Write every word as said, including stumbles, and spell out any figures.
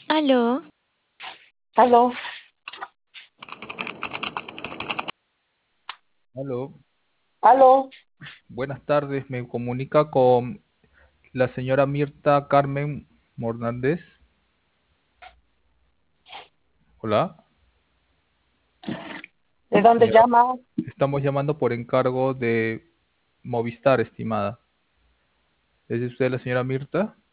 Aló, Aló, Aló, aló, buenas tardes. Me comunica con la señora Mirta Carmen Mornández. Hola, ¿de dónde señora. llama? Estamos llamando por encargo de Movistar, estimada. ¿Es usted la señora Mirta?